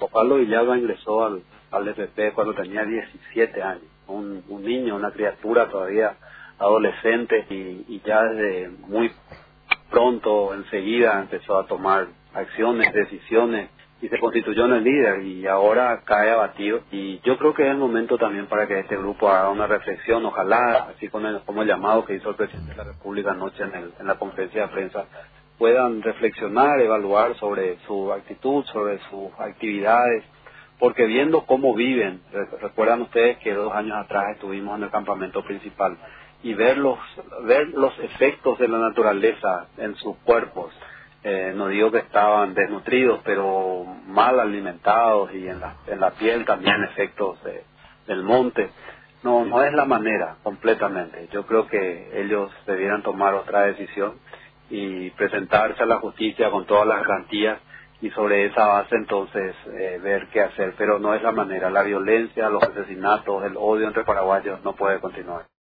Osvaldo Villalba ingresó al FP cuando tenía 17 años, un niño, una criatura todavía adolescente, y ya desde muy pronto, enseguida, empezó a tomar acciones, decisiones, y se constituyó en el líder, y ahora cae abatido. Y yo creo que es el momento también para que este grupo haga una reflexión, ojalá, así como el llamado que hizo el presidente de la República anoche en la conferencia de prensa, puedan reflexionar, evaluar sobre su actitud, sobre sus actividades, porque viendo cómo viven, recuerdan ustedes que 2 años atrás estuvimos en el campamento principal, y ver los efectos de la naturaleza en sus cuerpos. No digo que estaban desnutridos, pero mal alimentados, y en la piel también efectos del monte. No es la manera completamente. Yo creo que ellos debieran tomar otra decisión y presentarse a la justicia con todas las garantías, y sobre esa base entonces ver qué hacer. Pero no es la manera. La violencia, los asesinatos, el odio entre paraguayos no puede continuar.